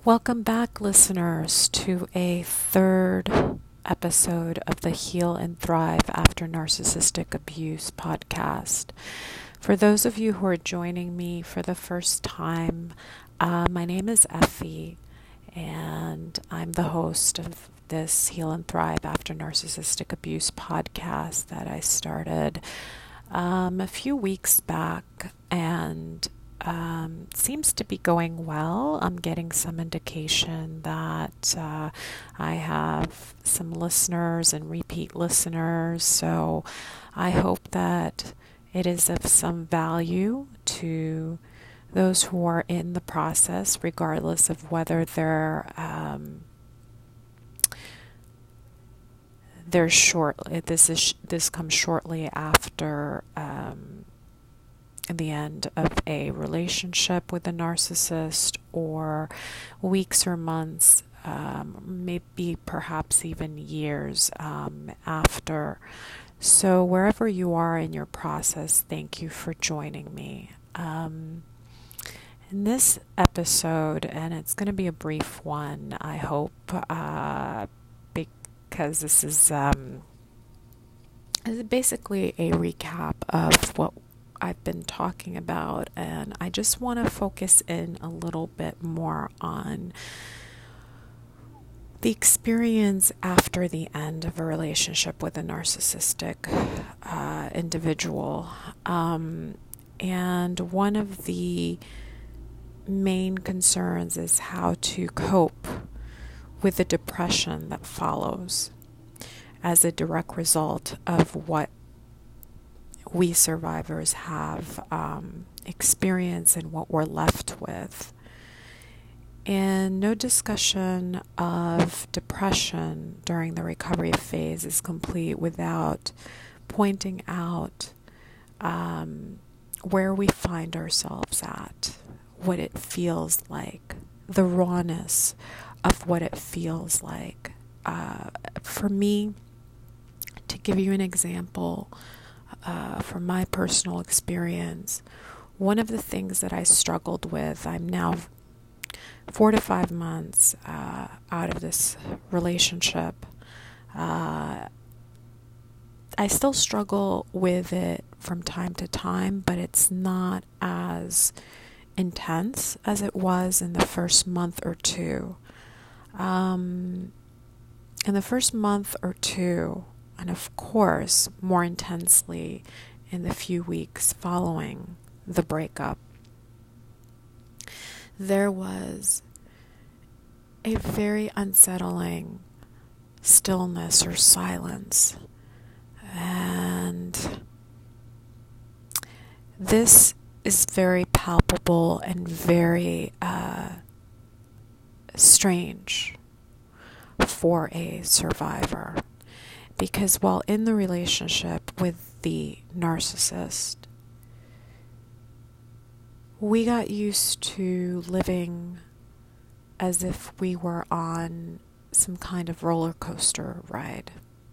Welcome back, listeners, to a third episode of the Heal and Thrive After Narcissistic Abuse podcast. For those of you who are joining me for the first time, my name is Effie, and I'm the host of this Heal and Thrive After Narcissistic Abuse podcast that I started a few weeks back, and seems to be going well. I'm getting some indication that I have some listeners and repeat listeners, so I hope that it is of some value to those who are in the process, regardless of whether they're this comes shortly after the end of a relationship with a narcissist, or weeks or months, maybe perhaps even years after. So wherever you are in your process, thank you for joining me. In this episode, and it's going to be a brief one, I hope, because this is basically a recap of what I've been talking about, and I just want to focus in a little bit more on the experience after the end of a relationship with a narcissistic individual. And one of the main concerns is how to cope with the depression that follows as a direct result of what we survivors have experienced and what we're left with. And no discussion of depression during the recovery phase is complete without pointing out where we find ourselves at, what it feels like, the rawness of what it feels like. For me, to give you an example, from my personal experience, one of the things that I struggled with, I'm now 4 to 5 months out of this relationship. I still struggle with it from time to time, but it's not as intense as it was in the first month or two. In the first month or two, and of course, more intensely in the few weeks following the breakup, there was a very unsettling stillness or silence. And this is very palpable and very strange for a survivor. Because while in the relationship with the narcissist, we got used to living as if we were on some kind of roller coaster ride.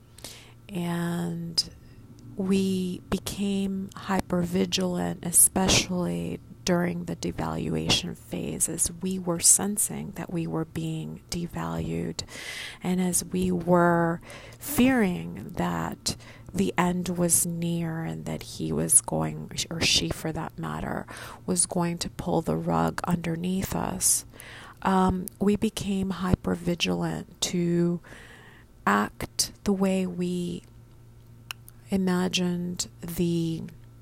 And we became hypervigilant, especially during the devaluation phase, as we were sensing that we were being devalued, and as we were fearing that the end was near and that he was going, or she for that matter, was going to pull the rug underneath us. We became hypervigilant to act the way we imagined the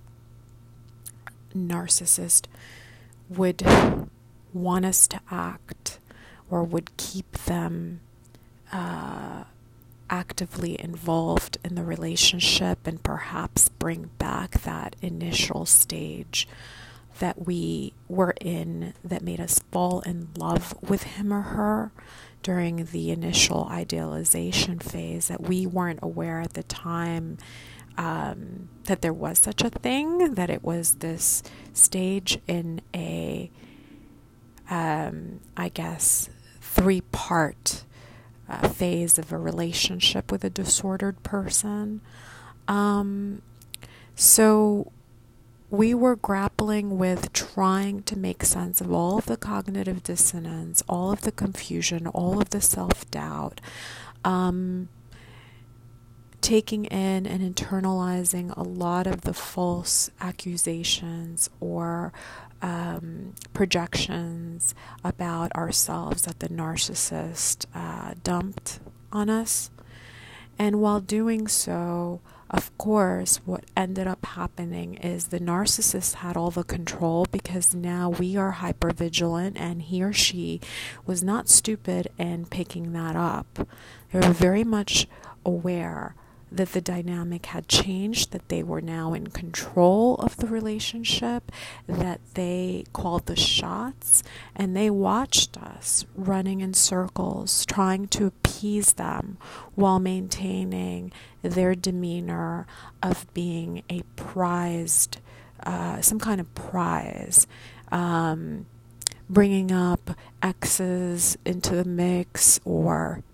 narcissist would want us to act, or would keep them actively involved in the relationship, and perhaps bring back that initial stage that we were in that made us fall in love with him or her during the initial idealization phase, that we weren't aware at the time that there was such a thing, that it was this stage in a, I guess, 3-part phase of a relationship with a disordered person. So we were grappling with trying to make sense of all of the cognitive dissonance, all of the confusion, all of the self-doubt, taking in and internalizing a lot of the false accusations or projections about ourselves that the narcissist dumped on us. And while doing so, of course, what ended up happening is the narcissist had all the control, because now we are hypervigilant, and he or she was not stupid in picking that up. They were very much aware that the dynamic had changed, that they were now in control of the relationship, that they called the shots, and they watched us running in circles, trying to appease them while maintaining their demeanor of being a prized, some kind of prize, bringing up exes into the mix, or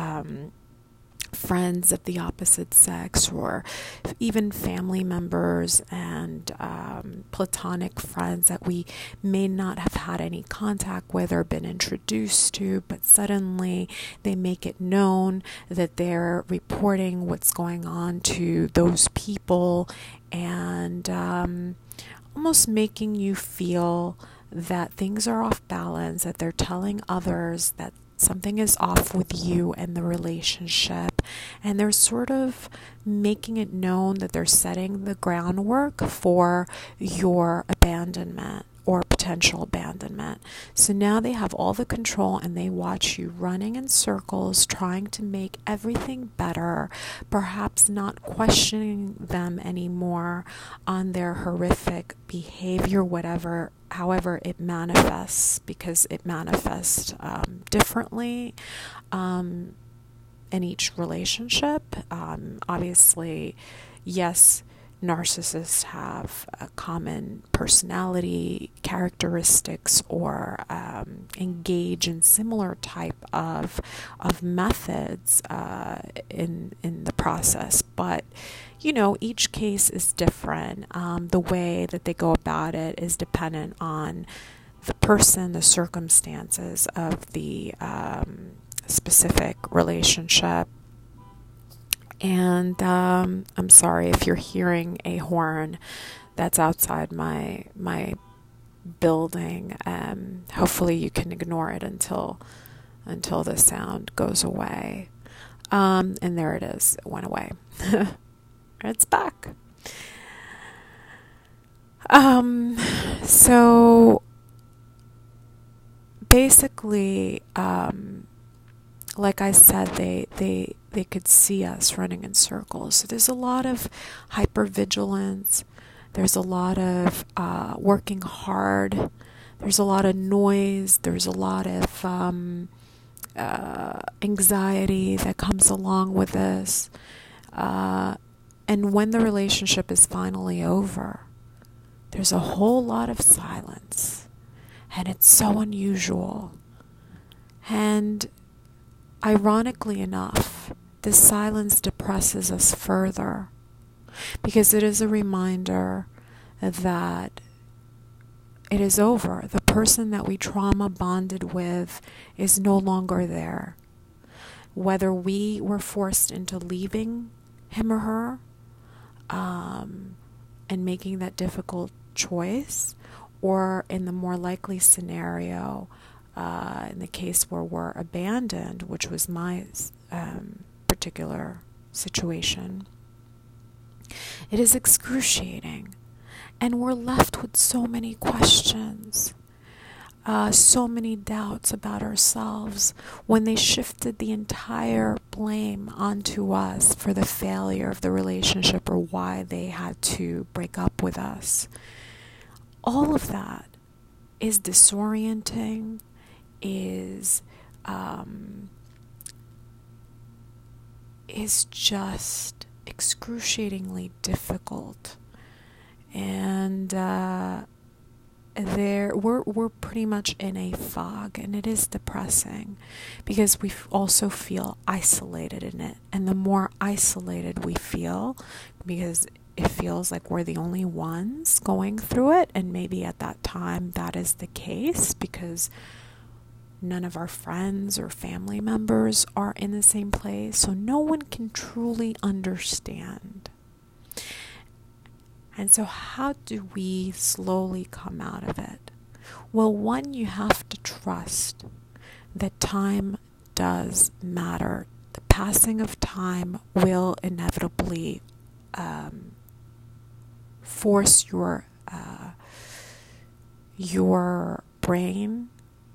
friends of the opposite sex, or even family members and platonic friends that we may not have had any contact with or been introduced to, but suddenly they make it known that they're reporting what's going on to those people, and almost making you feel that things are off balance, that they're telling others that something is off with you and the relationship, and they're sort of making it known that they're setting the groundwork for your abandonment or potential abandonment. So now they have all the control, and they watch you running in circles, trying to make everything better, perhaps not questioning them anymore on their horrific behavior, however it manifests, because it manifests differently in each relationship. Obviously, yes, narcissists have a common personality characteristics, or engage in similar type of methods in the process, but each case is different. The way that they go about it is dependent on the person, the circumstances of the specific relationship. And I'm sorry if you're hearing a horn that's outside my building. Hopefully you can ignore it until the sound goes away. And there it is. It went away. It's back. So basically, like I said, they could see us running in circles. So there's a lot of hypervigilance. There's a lot of working hard. There's a lot of noise. There's a lot of anxiety that comes along with this. And when the relationship is finally over, there's a whole lot of silence. And it's so unusual. And ironically enough, this silence depresses us further, because it is a reminder that it is over. The person that we trauma bonded with is no longer there. Whether we were forced into leaving him or her, and making that difficult choice, or in the more likely scenario, in the case where we're abandoned, which was my particular situation, it is excruciating. And we're left with so many questions, so many doubts about ourselves, when they shifted the entire blame onto us for the failure of the relationship, or why they had to break up with us. All of that is disorienting, is just excruciatingly difficult, and we're pretty much in a fog, and it is depressing, because we also feel isolated in it. And the more isolated we feel, because it feels like we're the only ones going through it. And maybe at that time that is the case because none of our friends or family members are in the same place. So no one can truly understand. And so how do we slowly come out of it? Well, one, you have to trust that time does matter. The passing of time will inevitably force your brain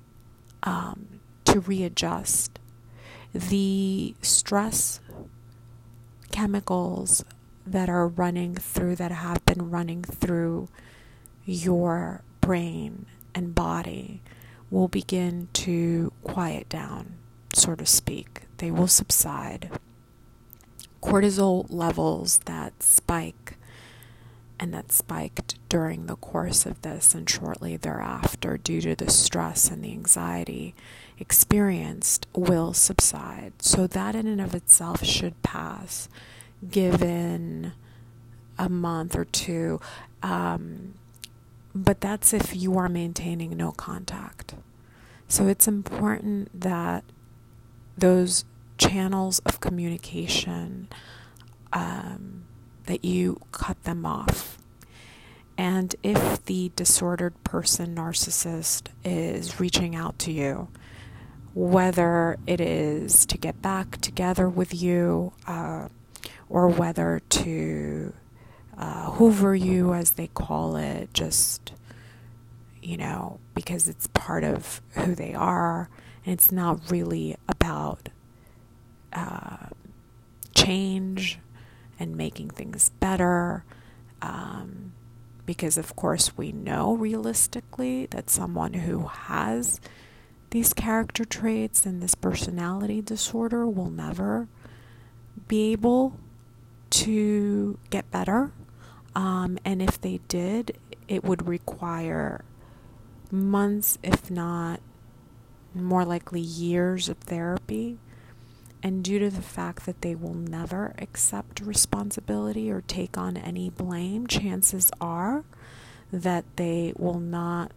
to readjust. The stress chemicals that have been running through your brain and body will begin to quiet down, so to speak. They will subside. Cortisol levels that spike and that spiked during the course of this and shortly thereafter due to the stress and the anxiety experienced will subside. So that in and of itself should pass given a month or two. But that's if you are maintaining no contact. So it's important that those channels of communication, that you cut them off. And if the disordered person, narcissist, is reaching out to you, whether it is to get back together with you, or whether to hoover you, as they call it, just, because it's part of who they are, and it's not really about change and making things better, because of course we know realistically that someone who has these character traits and this personality disorder will never be able to get better, and if they did, it would require months, if not more likely years of therapy. And due to the fact that they will never accept responsibility or take on any blame, chances are that they will not,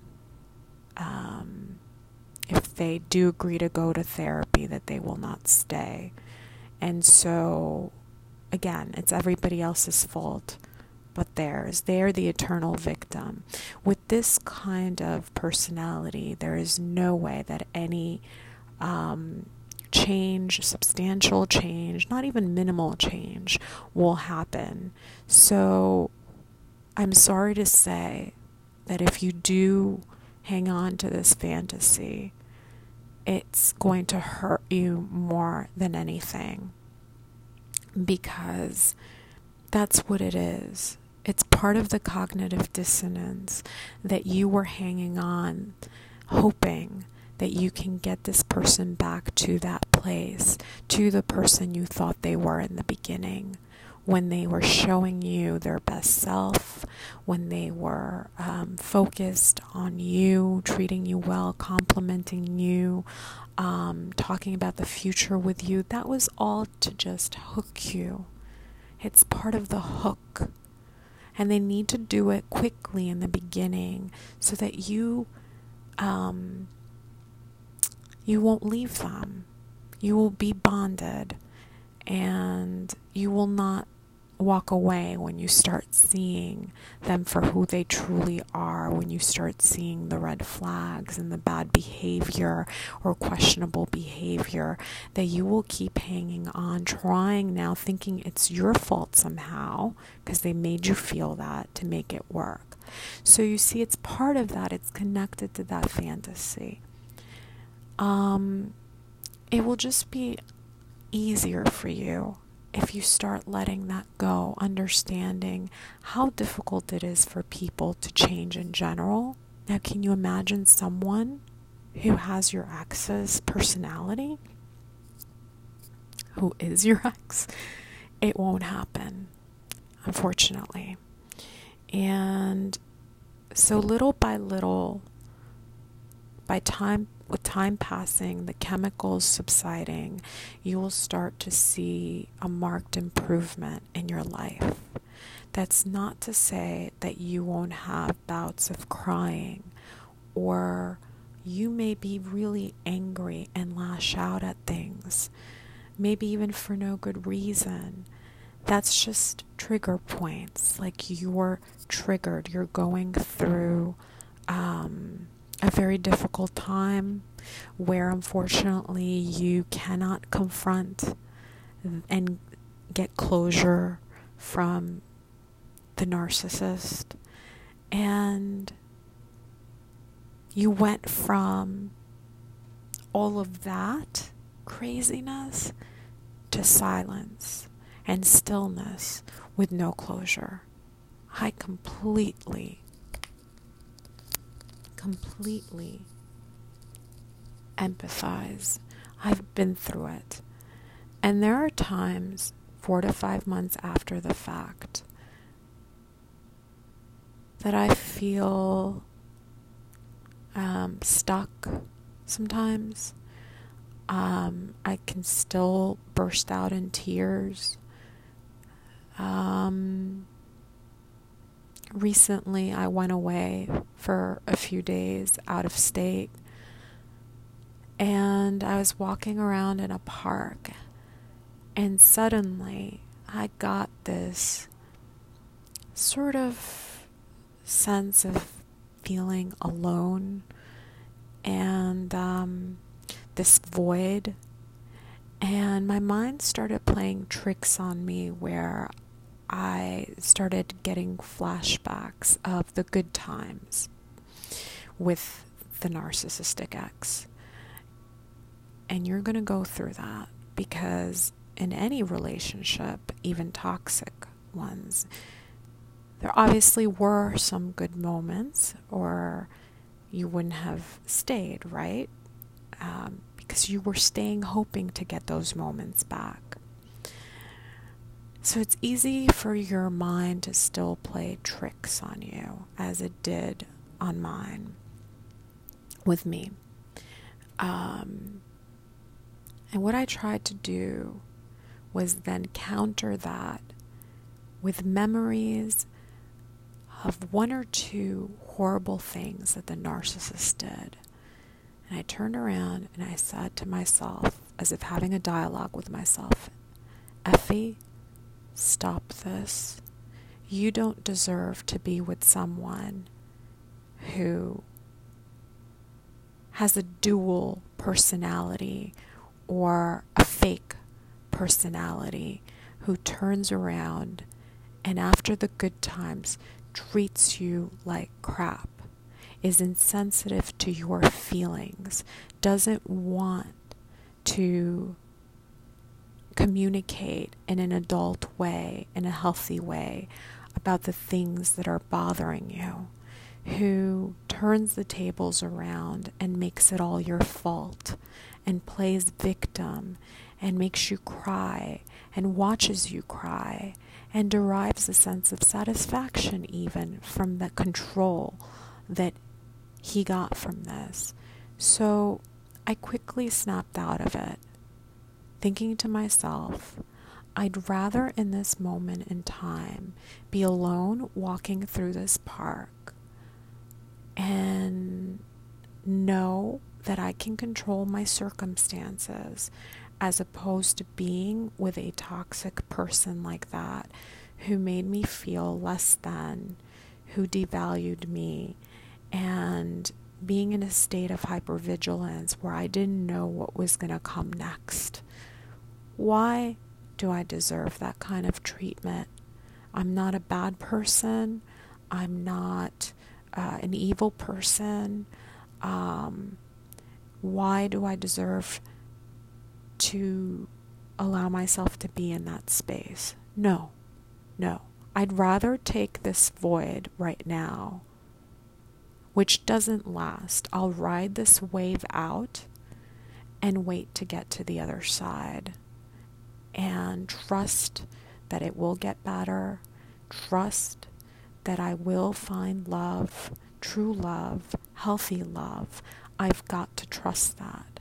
if they do agree to go to therapy, that they will not stay. And so, again, it's everybody else's fault but theirs. They are the eternal victim. With this kind of personality, there is no way that any change, substantial change, not even minimal change, will happen. So I'm sorry to say that if you do hang on to this fantasy, it's going to hurt you more than anything, because that's what it is. It's part of the cognitive dissonance that you were hanging on, hoping that you can get this person back to that place, to the person you thought they were in the beginning, when they were showing you their best self, when they were focused on you, treating you well, complimenting you, talking about the future with you. That was all to just hook you. It's part of the hook. And they need to do it quickly in the beginning so that you won't leave them. You will be bonded, and you will not walk away when you start seeing them for who they truly are, when you start seeing the red flags and the bad behavior or questionable behavior, that you will keep hanging on, trying now, thinking it's your fault somehow because they made you feel that, to make it work. So you see, it's part of that. It's connected to that fantasy. It will just be easier for you if you start letting that go, understanding how difficult it is for people to change in general. Now, can you imagine someone who has your ex's personality, who is your ex? It won't happen, unfortunately. And so little by little, with time passing, the chemicals subsiding, you will start to see a marked improvement in your life. That's not to say that you won't have bouts of crying, or you may be really angry and lash out at things, maybe even for no good reason. That's just trigger points. Like, you're triggered, you're going through a very difficult time where unfortunately you cannot confront and get closure from the narcissist. And you went from all of that craziness to silence and stillness with no closure. I completely empathize. I've been through it. And there are times, 4 to 5 months after the fact, that I feel stuck sometimes. I can still burst out in tears. Recently, I went away for a few days out of state, and I was walking around in a park, and suddenly I got this sort of sense of feeling alone, and this void, and my mind started playing tricks on me where I started getting flashbacks of the good times with the narcissistic ex. And you're going to go through that, because in any relationship, even toxic ones, there obviously were some good moments, or you wouldn't have stayed, right? Because you were staying hoping to get those moments back. So it's easy for your mind to still play tricks on you, as it did on mine with me. And what I tried to do was then counter that with memories of 1 or 2 horrible things that the narcissist did. And I turned around and I said to myself, as if having a dialogue with myself, Effie, stop this. You don't deserve to be with someone who has a dual personality or a fake personality, who turns around and after the good times treats you like crap, is insensitive to your feelings, doesn't want to communicate in an adult way, in a healthy way, about the things that are bothering you, who turns the tables around and makes it all your fault, and plays victim, and makes you cry, and watches you cry, and derives a sense of satisfaction even from the control that he got from this. So I quickly snapped out of it, thinking to myself, I'd rather in this moment in time be alone walking through this park and know that I can control my circumstances, as opposed to being with a toxic person like that, who made me feel less than, who devalued me, and being in a state of hypervigilance where I didn't know what was going to come next. Why do I deserve that kind of treatment? I'm not a bad person. I'm not an evil person. Why do I deserve to allow myself to be in that space? No. I'd rather take this void right now, which doesn't last. I'll ride this wave out and wait to get to the other side, and trust that it will get better. Trust that I will find love, true love, healthy love. I've got to trust that.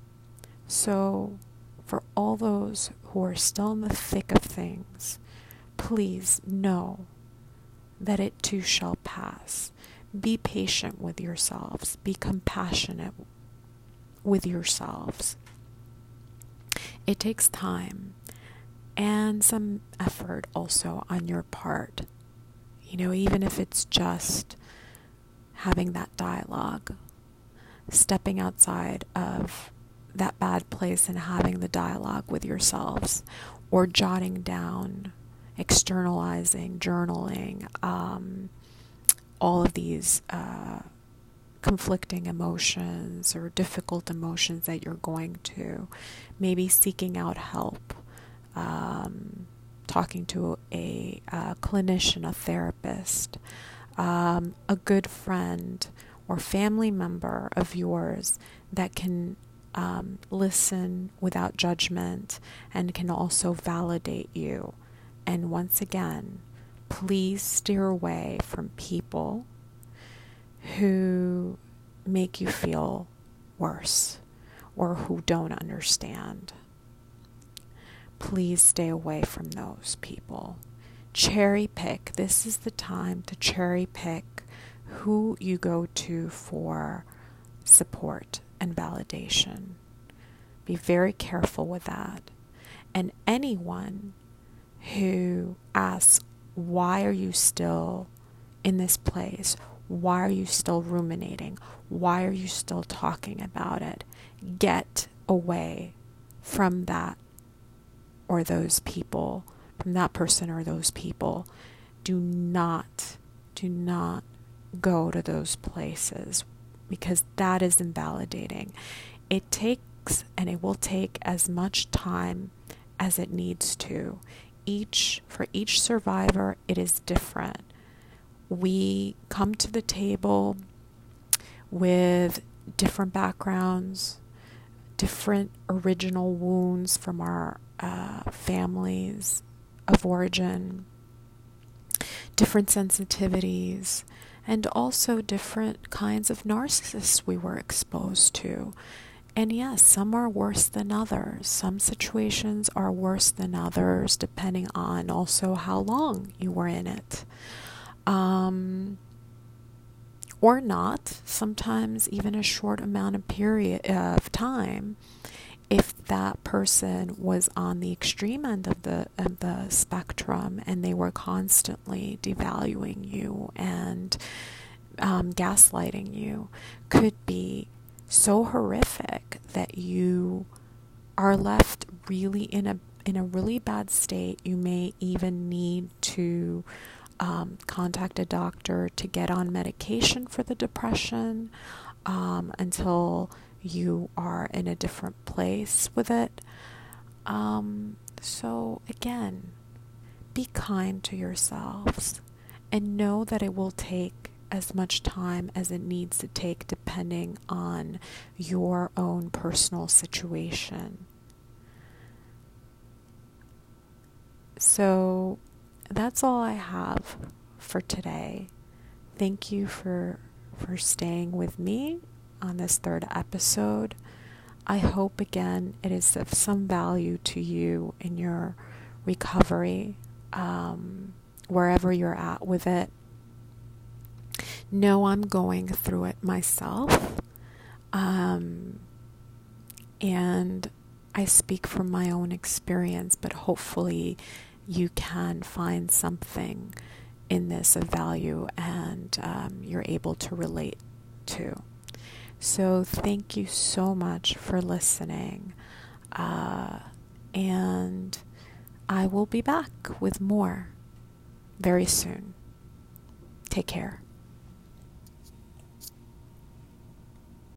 So for all those who are still in the thick of things, please know that it too shall pass. Be patient with yourselves. Be compassionate with yourselves. It takes time and some effort also on your part. Even if it's just having that dialogue, stepping outside of that bad place and having the dialogue with yourselves, or jotting down, externalizing, journaling, all of these conflicting emotions or difficult emotions that you're going to, maybe seeking out help, talking to a clinician, a therapist, a good friend or family member of yours that can listen without judgment and can also validate you. And once again, please steer away from people who make you feel worse or who don't understand. Please stay away from those people. Cherry pick. This is the time to cherry pick who you go to for support and validation. Be very careful with that. And anyone who asks, why are you still in this place? Why are you still ruminating? Why are you still talking about it? Get away from that or those people, from that person or those people. Do not go to those places, because that is invalidating. It takes, and it will take, as much time as it needs to. For each survivor, it is different. We come to the table with different backgrounds, different original wounds from our families of origin, different sensitivities, and also different kinds of narcissists we were exposed to. And yes, some are worse than others. Some situations are worse than others, depending on also how long you were in it. Or not, sometimes even a short amount of period of time, if that person was on the extreme end of the spectrum and they were constantly devaluing you and gaslighting you, could be so horrific that you are left really in a really bad state. You may even need to contact a doctor to get on medication for the depression until you are in a different place with it. So again, be kind to yourselves and know that it will take as much time as it needs to take depending on your own personal situation. So that's all I have for today. Thank you for staying with me on this third episode. I hope again it is of some value to you in your recovery, wherever you're at with it. Know I'm going through it myself, and I speak from my own experience, but hopefully you can find something in this of value and you're able to relate to. So thank you so much for listening, and I will be back with more very soon. Take care.